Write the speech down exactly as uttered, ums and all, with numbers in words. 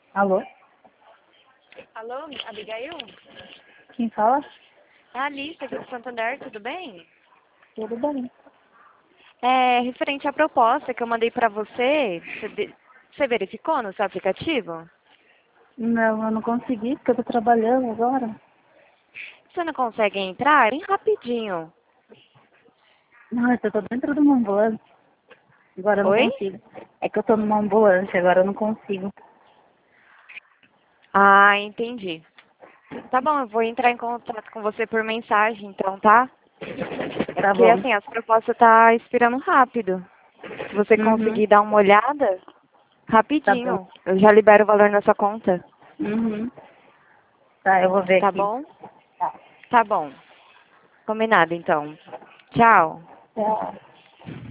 Alô? Alô, Abigail? Quem fala? É a Alice aqui do Santander, tudo bem? Tudo bem. É, referente à proposta que eu mandei pra você, você, de- você verificou no seu aplicativo? Não, eu não consegui porque eu tô trabalhando agora. Você não consegue entrar? Bem rapidinho. Nossa, eu tô dentro de uma ambulância. Agora eu não Oi? consigo. É que eu tô numa ambulância, agora eu não consigo. Ah, entendi. Tá bom, eu vou entrar em contato com você por mensagem, então, tá? É Tá porque, bom. assim, as propostas tá expirando rápido. Se você Uhum. conseguir dar uma olhada, Tá bom. rapidinho, eu já libero o valor na sua conta. Uhum. Tá, eu vou ver Tá aqui. bom? Tá. Tá bom. Combinado, então. Tchau. Tchau.